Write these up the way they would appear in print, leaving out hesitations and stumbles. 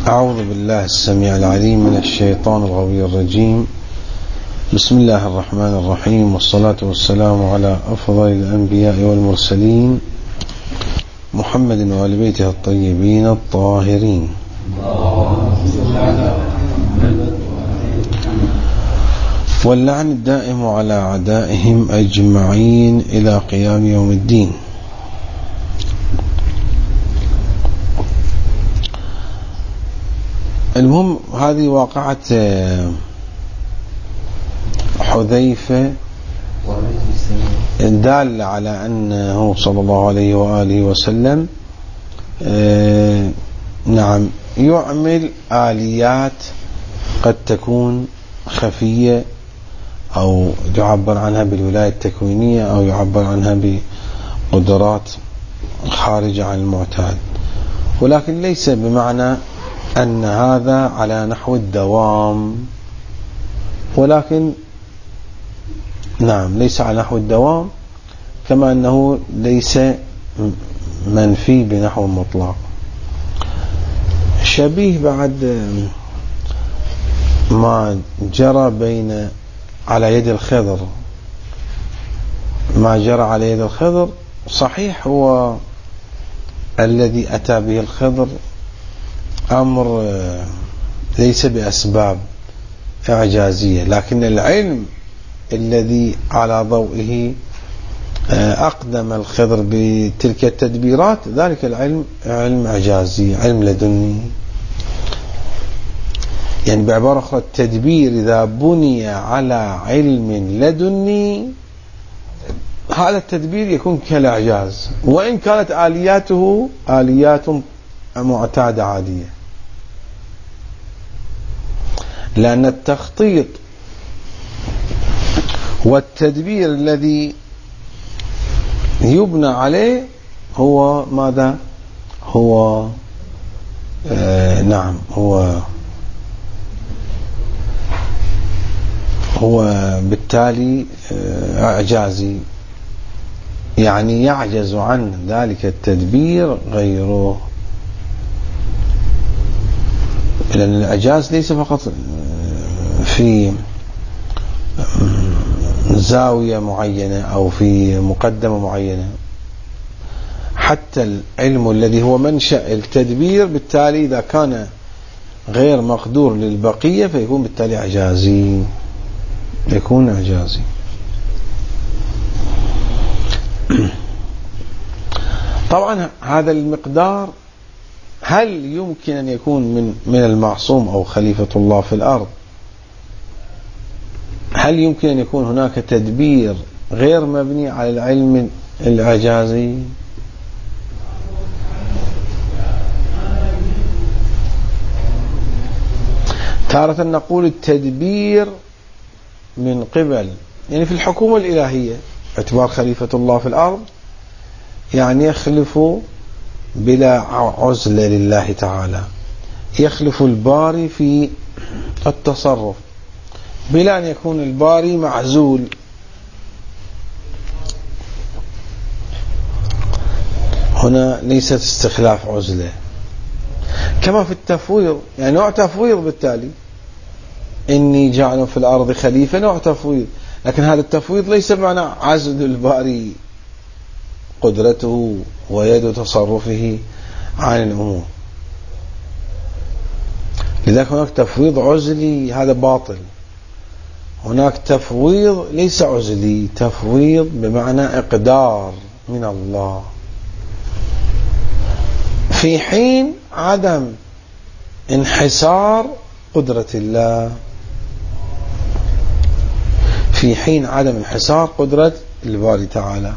أعوذ بالله السميع العليم من الشيطان الغوي الرجيم. بسم الله الرحمن الرحيم، والصلاة والسلام على أفضل الأنبياء والمرسلين محمد وآل بيته الطيبين الطاهرين. واللعن الدائم على أعدائهم أجمعين إلى قيام يوم الدين. المهم، هذه واقعة حذيفة دالة على أنه صلى الله عليه وآله وسلم يعمل آليات قد تكون خفية، أو يعبر عنها بالولاية التكوينية، أو يعبر عنها بقدرات خارجة عن المعتاد، ولكن ليس بمعنى أن هذا على نحو الدوام، ولكن ليس على نحو الدوام، كما أنه ليس منفي بنحو مطلق. شبيه بعد ما جرى على يد الخضر، ما جرى على يد الخضر صحيح هو الذي أتى به الخضر أمر ليس بأسباب إعجازية، لكن العلم الذي على ضوئه أقدم الخضر بتلك التدبيرات، ذلك العلم علم إعجازي، علم لدني. يعني بعبارة أخرى، التدبير إذا بني على علم لدني، هذا التدبير يكون كالإعجاز، وإن كانت آلياته آليات معتادة عادية، لأن التخطيط والتدبير الذي يبنى عليه هو ماذا؟ هو هو بالتالي إعجازي، يعني يعجز عن ذلك التدبير غيره، لأن الإعجاز ليس فقط في زاوية معينة أو في مقدمة معينة، حتى العلم الذي هو منشأ التدبير بالتالي إذا كان غير مقدور للبقية فيكون بالتالي إعجازي، يكون إعجازي. طبعا هذا المقدار هل يمكن أن يكون من المعصوم أو خليفة الله في الأرض؟ هل يمكن أن يكون هناك تدبير غير مبني على العلم الإعجازي؟ تارة نقول التدبير من قبل، يعني في الحكومة الإلهية اعتبار خليفة الله في الأرض، يعني يخلف بلا عزلة لله تعالى، يخلف الباري في التصرف بلا أن يكون الباري معزول. هنا ليست استخلاف عزلة، كما في التفويض، يعني نوع تفويض، بالتالي إني جعل في الأرض خليفة، نوع تفويض، لكن هذا التفويض ليس معنى عزل الباري قدرته ويد تصرفه عن الأمور. لذلك هناك تفويض عزلي، هذا باطل. هناك تفويض ليس عزلي، تفويض بمعنى إقدار من الله، في حين عدم انحسار قدرة الله، في حين عدم انحسار قدرة الباري تعالى،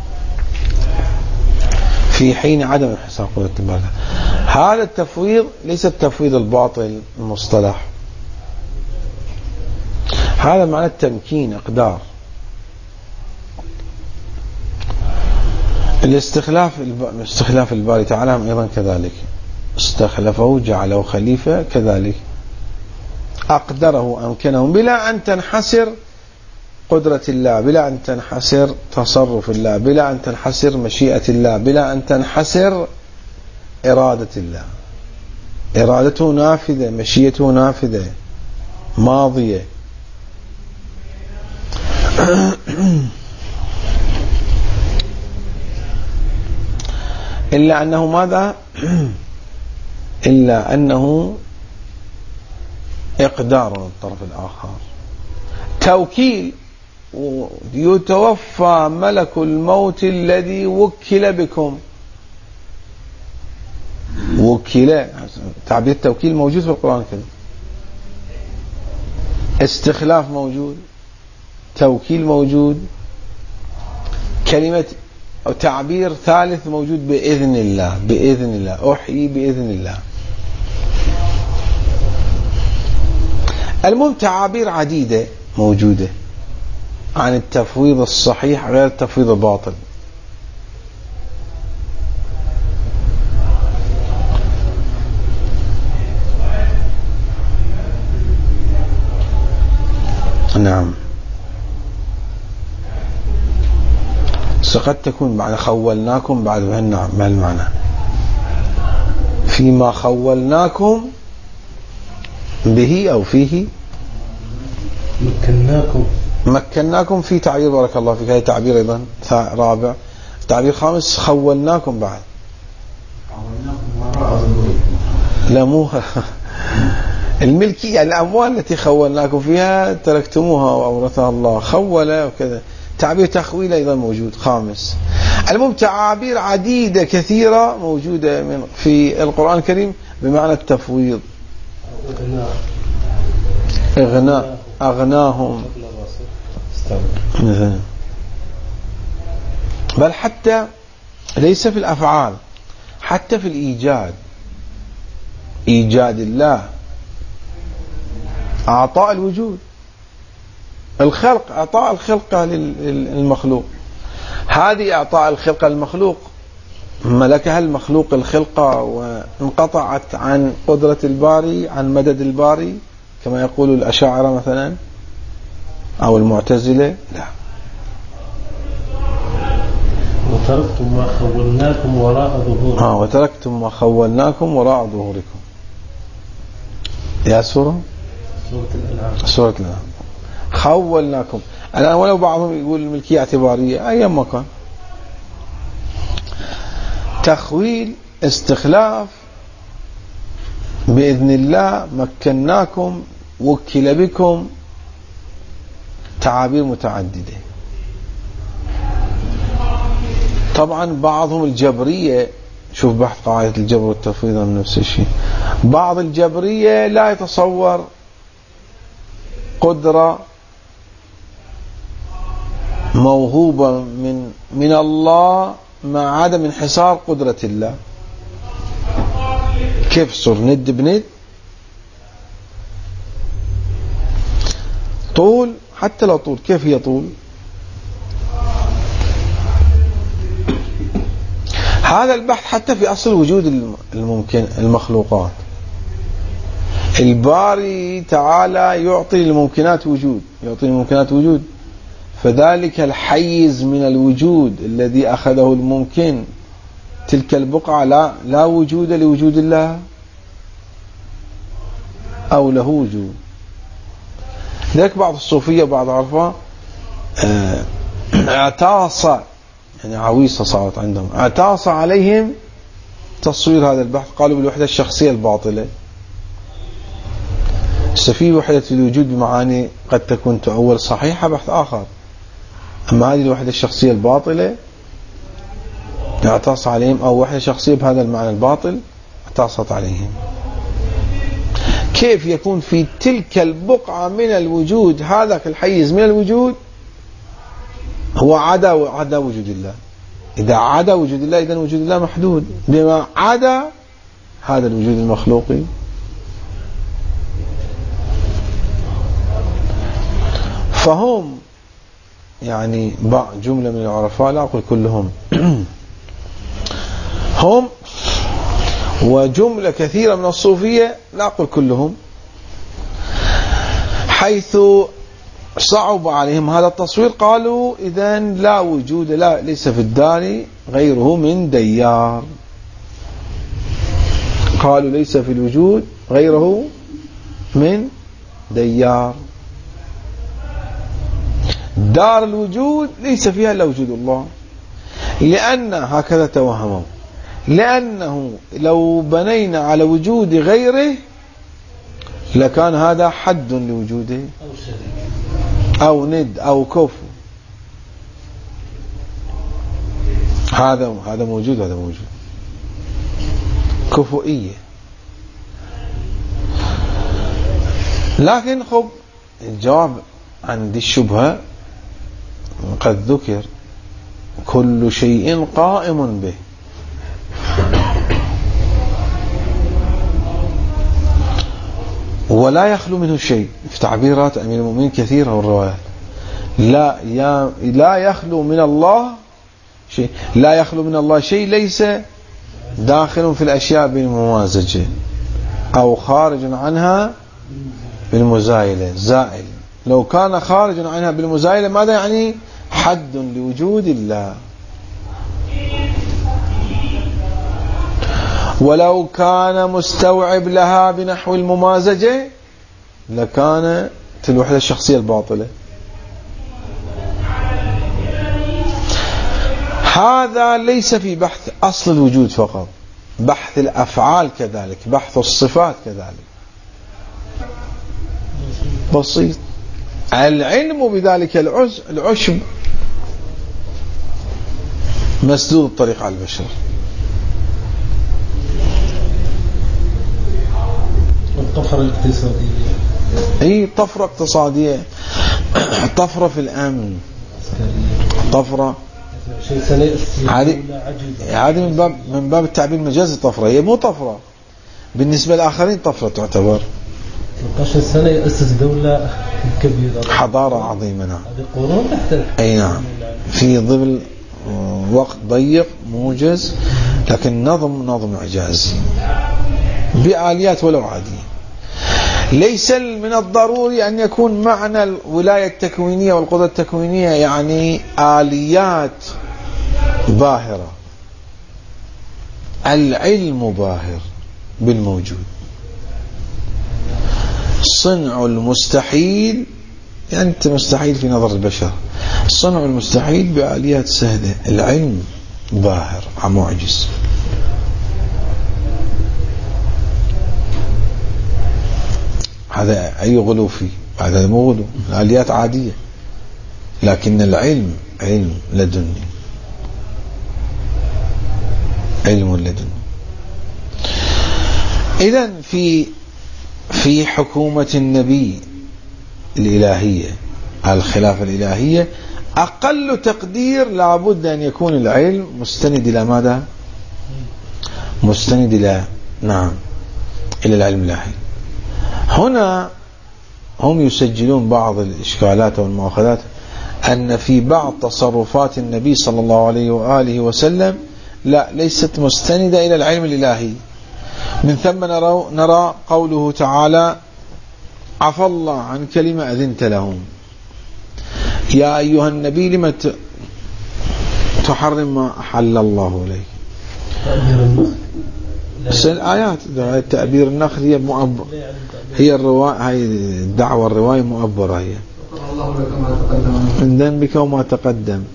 في حين عدم انحسار قدرة الباري تعالى. هذا التفويض ليس التفويض الباطل المصطلح، هذا معنى التمكين، إقدار. استخلاف الباري تعالى أيضا كذلك، استخلفه جعله خليفة، كذلك أقدره أمكنه بلا أن تنحسر قدرة الله، بلا أن تنحسر تصرف الله، بلا أن تنحسر مشيئة الله، بلا أن تنحسر إرادة الله. إرادته نافذة، مشيته نافذة ماضية. إلا أنه ماذا؟ إلا أنه إقدار من الطرف الآخر، توكيل. يتوفى ملك الموت الذي وكل بكم. وكل، تعبير التوكيل موجود في القرآن الكريم، استخلاف موجود، توكيل موجود، كلمة أو تعبير ثالث موجود بإذن الله. بإذن الله أحيي بإذن الله. المهم تعابير عديدة موجودة عن التفويض الصحيح غير التفويض الباطل. نعم. قد تكون بعد خولناكم بعد بهالمعنى، فيما خولناكم به أو فيه مكناكم في تعبير، بارك الله فيك، هذا تعبير أيضا رابع. تعبير خامس خولناكم بعد، لا مو الملكية، الأموال التي خولناكم فيها تركتموها وأورثها الله، خول وكذا. تعبير تخويل أيضا موجود خامس. المهم تعابير عديدة كثيرة موجودة في القرآن الكريم بمعنى التفويض. إغناء، أغناهم، بل حتى ليس في الأفعال، حتى في الإيجاد، إيجاد الله، أعطاء الوجود، الخلق، أعطاء الخلقة للمخلوق. هذه أعطاء الخلقة للمخلوق ملكها المخلوق الخلقة وانقطعت عن قدرة الباري، عن مدد الباري كما يقول الأشاعرة مثلا أو المعتزلة. لا. وتركتم ما خولناكم وراء ظهوركم. وتركتم ما خولناكم وراء ظهوركم. يا سورة الأنعام. سورة الأنعام. خولناكم. الآن ولو بعضهم يقول الملكية اعتبارية، أيام ما كان تخويل، استخلاف، بإذن الله، مكناكم، وكل بكم، تعابير متعددة. طبعا بعضهم الجبرية، شوف بحث قاعدة الجبر والتفويض من نفس الشيء، بعض الجبرية لا يتصور قدرة موهوبة من الله مع عدم انحصار قدرة الله. كيف صر ند بند؟ طول، حتى لو طول، كيف هي طول؟ هذا البحث حتى في أصل وجود الممكن المخلوقات. الباري تعالى يعطي الممكنات وجود، يعطي الممكنات وجود، فذلك الحيز من الوجود الذي أخذه الممكن، تلك البقعة لا وجود لوجود الله أو له وجود. ذلك بعض الصوفية بعض عرفة اعتاص، يعني عويصة صارت عندهم، اعتاص عليهم تصوير هذا البحث. قالوا بالوحدة الشخصية الباطلة. في وحدة الوجود بمعاني قد تكون تؤول صحيحة، بحث آخر. أما هذه الوحدة الشخصية الباطلة اعتاص عليهم، أو وحدة شخصية بهذا المعنى الباطل اعتاصت عليهم. كيف يكون في تلك البقعة من الوجود هذاك الحيز من الوجود هو عدا وجود الله؟ إذا عدا وجود الله إذن وجود الله محدود بما عدا هذا الوجود المخلوقي. فهم يعني جملة من العرفاء، لا أقول كلهم، هم وجملة كثيرة من الصوفية، لا أقول كلهم، حيث صعب عليهم هذا التصوير قالوا إذن لا وجود، لا ليس في الدار غيره من ديار. قالوا ليس في الوجود غيره من ديار. دار الوجود ليس فيها إلا وجود الله، لأن هكذا توهموا، لأنه لو بنينا على وجود غيره لكان هذا حد لوجوده أو ند أو كفو. هذا موجود، هذا موجود، كفؤية. لكن خب الجواب عن دي الشبهة قد ذكر كل شيء قائم به، ولا يخلو منه شيء. في تعبيرات أمير المؤمنين كثيرة والروايات، لا يخلو من الله شيء، لا يخلو من الله شيء ليس داخل في الأشياء بالممازجة أو خارج عنها بالمزايلة. زائل لو كان خارج عنها بالمزايلة ماذا يعني؟ حد لوجود الله. ولو كان مستوعب لها بنحو الممازجة لكانت الوحدة الشخصية الباطلة. هذا ليس في بحث أصل الوجود فقط، بحث الأفعال كذلك، بحث الصفات كذلك، بسيط. العلم بذلك العشب مسدود الطريق على البشر. الطفرة الاقتصادية، اي طفرة اقتصادية، طفرة في الأمن، طفرة هذه من باب التعبير المجازي. طفرة هي مو طفرة بالنسبة للآخرين، طفرة تعتبر 13 سنة يأسس دولة كبيرة، حضارة عظيمة. نعم، هذه قرون تحت أي نعم، في ظل وقت ضيق موجز، لكن نظم إعجازي بآليات ولو عادية. ليس من الضروري أن يكون معنى الولاية التكوينية والقدرة التكوينية يعني آليات باهرة. العلم باهر بالموجود. صنع المستحيل، يعني أنت مستحيل في نظر البشر، صنع المستحيل بآليات سهلة. العلم باهر معجز. هذا أي غلو فيه؟ هذا مو غلو، الآليات عادية، لكن العلم علم لدني، علم لدني. إذن في حكومة النبي الإلهية، الخلافة الإلهية، أقل تقدير لابد أن يكون العلم مستند إلى ماذا؟ مستند إلى إلى العلم الإلهي. هنا هم يسجلون بعض الإشكالات والمؤاخذات أن في بعض تصرفات النبي صلى الله عليه وآله وسلم لا، ليست مستندة إلى العلم الإلهي. من ثم نرى قوله تعالى: عفى الله عن كلمة أذنت لهم، يا أيها النبي لم تحرم ما أحل الله إليك. الآيات تأبير النخل هي مؤبر، هي الرواية، هي الدعوة الرواية مؤبرة، هي من ذنبك وما تقدم.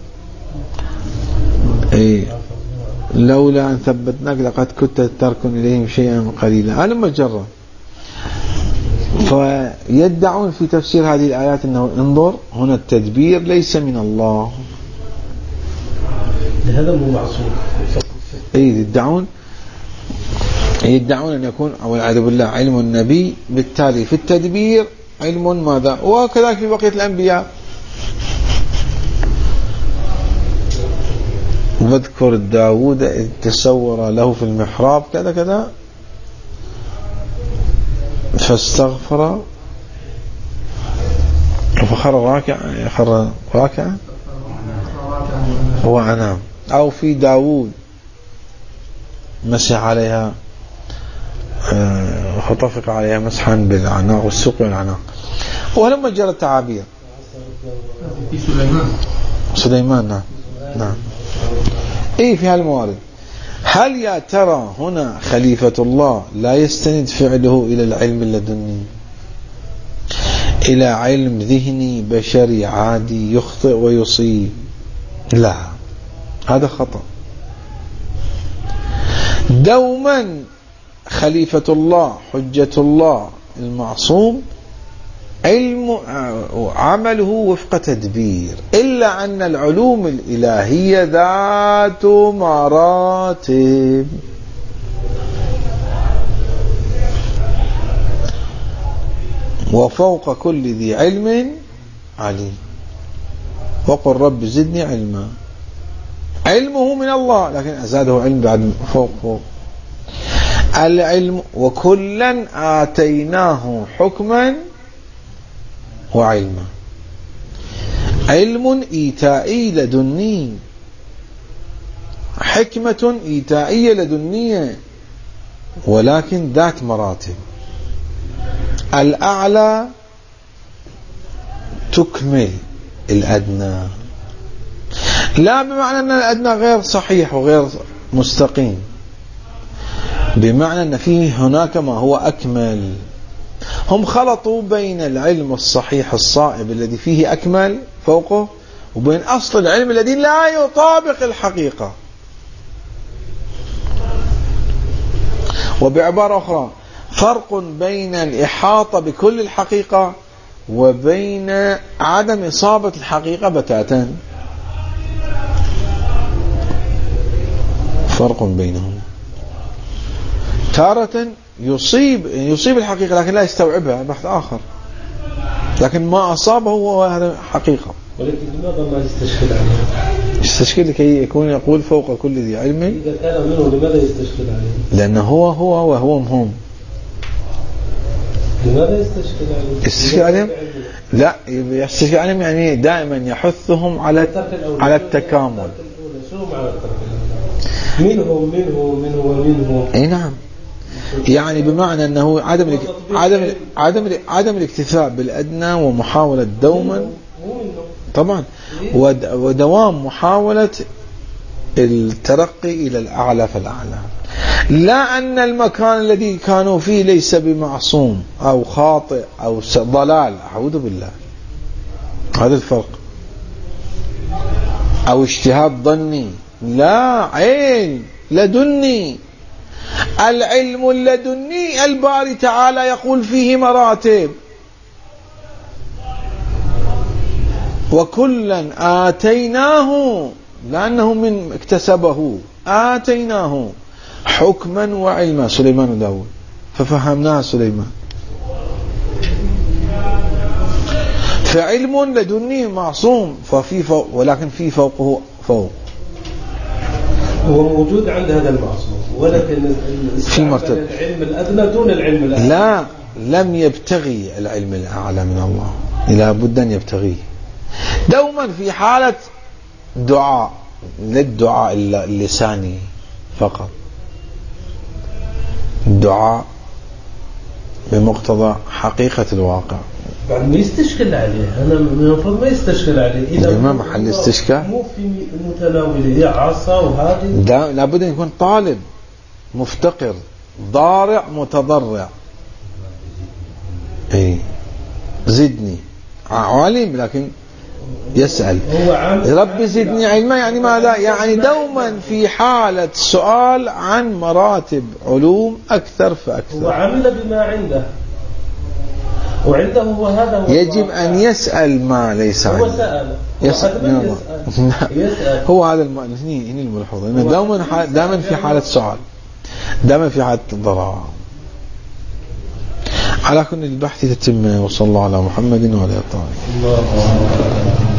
أي لولا أن ثبتناك لقد كنت تركن إليهم شيئا قليلا. هذا مجرد. فيدعون في تفسير هذه الآيات أنه انظر هنا التدبير ليس من الله، هذا مو معصوم. يدعون أن يكون والعياذ بالله علم النبي بالتالي في التدبير علم ماذا، وكذلك في بقية الأنبياء. واذكر داود إذ تسور له في المحراب كذا كذا فاستغفر فخر راكعا هو عنام. أو في داود مسح عليها فطفق عليها مسحا بالعناق والسوق والعناق. ولما جرى التعابير في سليمان نعم في هالموارد. هل يا ترى هنا خليفة الله لا يستند فعله إلى العلم اللدني، إلى علم ذهني بشري عادي يخطئ ويصيب؟ لا، هذا خطأ. دوما خليفة الله حجة الله المعصوم علم عمله وفق تدبير، إلا أن العلوم الإلهية ذات مراتب. وفوق كل ذي علم عليم، وقل رب زدني علما. علمه من الله لكن أزاده علم بعد فوق العلم. وكلا آتيناه حكما وعلما. علم إيتائي لدني، حكمة إيتائية لدنية، ولكن ذات مراتب. الأعلى تكمل الأدنى، لا بمعنى أن الأدنى غير صحيح وغير مستقيم، بمعنى أن فيه هناك ما هو أكمل. هم خلطوا بين العلم الصحيح الصائب الذي فيه أكمل فوقه، وبين أصل العلم الذي لا يطابق الحقيقة. وبعبارة أخرى، فرق بين الإحاطة بكل الحقيقة وبين عدم إصابة الحقيقة بتاتا، فرق بينهم. تارة يصيب الحقيقة لكن لا يستوعبها، بحث آخر، لكن ما أصابه هو هذا حقيقة. ولكن لماذا ما يستشكل عليه؟ يستشكل لكي يكون يقول فوق كل ذي علم. إذا كان منه لماذا يستشكل عليه؟ لأنه هو وهو هم. لماذا يستشكل عليه؟ يستشكل عليهم؟ لا، يستشكل عليهم يعني دائما يحثهم على التكامل. شو معنى الترك الأولى؟ منه اي نعم، يعني بمعنى أنه عدم الاكتفاء بالأدنى ومحاولة دوما طبعا ودوام محاولة الترقي إلى الأعلى فالأعلى، لا أن المكان الذي كانوا فيه ليس بمعصوم أو خاطئ أو ضلال، أعوذ بالله، هذا الفرق، أو اجتهاد ظني، لا، علم لدني. العلم اللدني الباري تعالى يقول فيه مراتب، وكلا آتيناه، لأنه من اكتسبه، آتيناه حكما وعلما، سليمان وداود، ففهمناها سليمان. فعلم لدني معصوم، ففي فوق، ولكن في فوقه فوق، هو موجود عند هذا المعصوم، ولكن في مرتبة العلم الأدنى دون العلم الأعلى. لا، لم يبتغي العلم الأعلى من الله، لا بد أن يبتغيه دوما في حالة دعاء، للدعاء اللساني فقط، الدعاء بمقتضى حقيقة الواقع. بعد ما يستشكل عليه، أنا من المفروض ما يستشكل عليه، إذا ما محل استشكال، مو في متناوله عصا وهذه، لابد أن يكون طالب مفتقر ضارع متضرع. اي زدني علم، لكن يسأل ربي زدني علما، يعني ماذا؟ يعني دوما في حالة سؤال عن مراتب علوم أكثر فأكثر. هو عمل بما عنده، وعنده هو هذا هو يجب أن يسأل ما ليس عنده. هو سأل، يسأل. هو هذا هنا الملحوظ، دائما في حالة سؤال، دائما في حالة ضراع. على كل البحث تتم، وصلى الله على محمد وعلى آله.